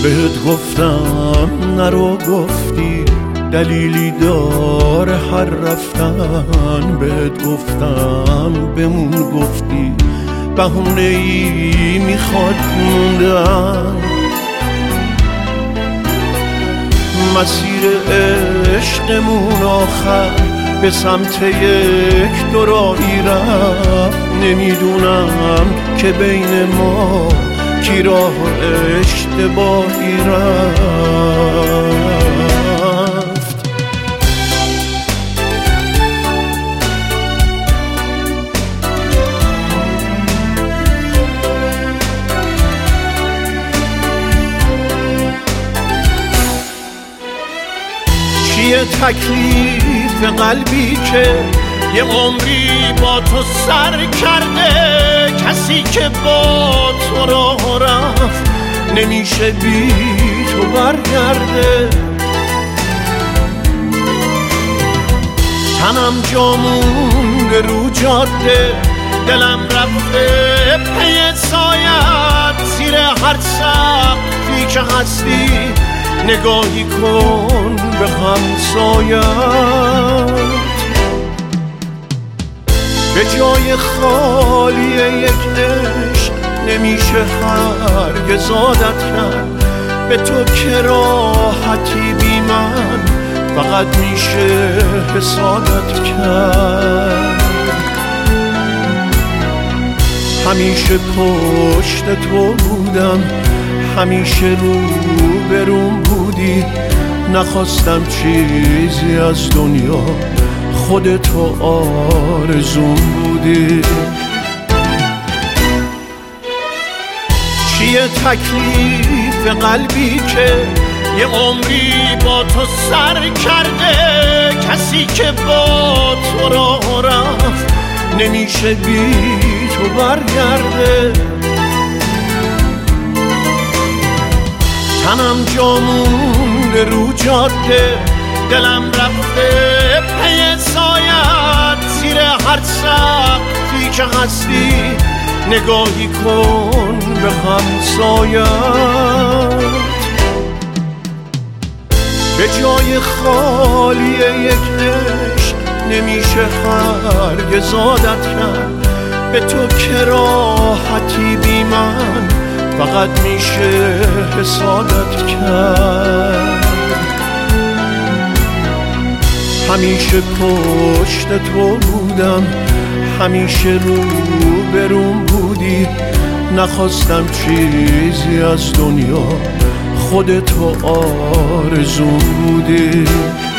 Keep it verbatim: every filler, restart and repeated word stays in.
بهت گفتم نرو، گفتی دلیلی داره هر رفتن. بهت گفتم بمون، گفتی بهونه ای میخواد موندن. مسیر عشقمون آخر به سمت یک دورایی رفت. نمیدونم که بین ما کی راه اشتباهی رفت. چیه تکلیف قلبی که یه عمری با تو سر کرده؟ کسی که با تو راه رفت نمیشه بی تو برگرده. تنم جا مونده رو جاده، دلم رفته پی سایت. زیر هر سقفی که هستی نگاهی کن به همسایت. به جای خالی یک عشق نمیشه هرگز عادت کرد. به تو که راحتی بی من فقط میشه حسادت کرد. همیشه پشت تو بودم، همیشه رو بروم بودی. نخواستم چیزی از دنیا، خودتو آرزوم بودی. چیه تکلیف قلبی که یه عمری با تو سر کرده؟ کسی که با تو راه رفت نمیشه بی تو برگرده. تنم جا مونده رو جاده، دلم رفته پی سایت. زیر هر سقفی که هستی نگاهی کن به همسایت. به جای خالی یک عشق نمیشه هرگز عادت کرد. به تو که راحتی بی من فقط میشه حسادت کرد. همیشه پشت تو بودم، همیشه رو بروم بودی. نخواستم چیزی از دنیا، خودتو آرزوم بودی.